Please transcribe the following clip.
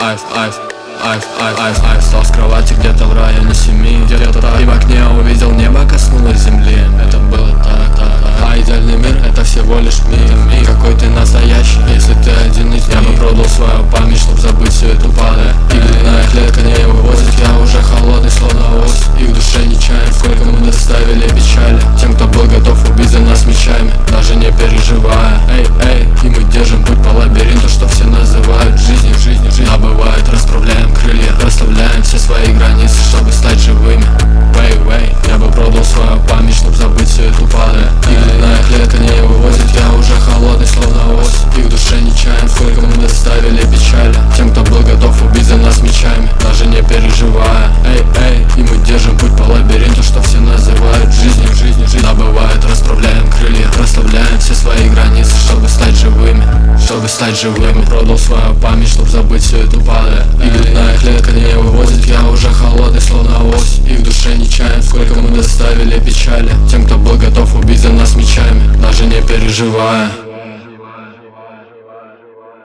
Встал с кровати где-то в районе 7. Где-то так, и в окне увидел небо, коснулось земли. Это было так. А идеальный мир — это всего лишь мир. Какой ты настоящий, если ты один из них. Я бы продал свою память, чтоб забыть всю эту падаль. И длинная клетка не вывозит, я уже холодный, словно ось. И в душе не чаем, сколько мы доставили печали тем, кто был готов убить за нас мечами, даже не переживая. Эй, и мы держим путь по лабиринту, что все называют жизнью. А бывает, расправляем крылья, расставляем все свои границы, чтобы стать живыми. Я бы продал свою память, чтоб забыть всю эту падаль. И длинная клетка не вывозит, я уже холодный, словно ось. И в душе не чаем, сколько мы доставили печали тем, кто был готов убить за нас мечами, даже не переживая. Эй, и мы держим путь по лабиринту, что все называют жизнью. А бывает, расправляем крылья, расставляем все свои границы, чтобы стать живыми. Я бы продал свою память, чтоб забыть всю эту падаль. И длинная клетка не вывозит, я уже холодный, словно ось. И в душе не чаем, сколько мы доставили печали тем, кто был готов убить за нас мечами, даже не переживая.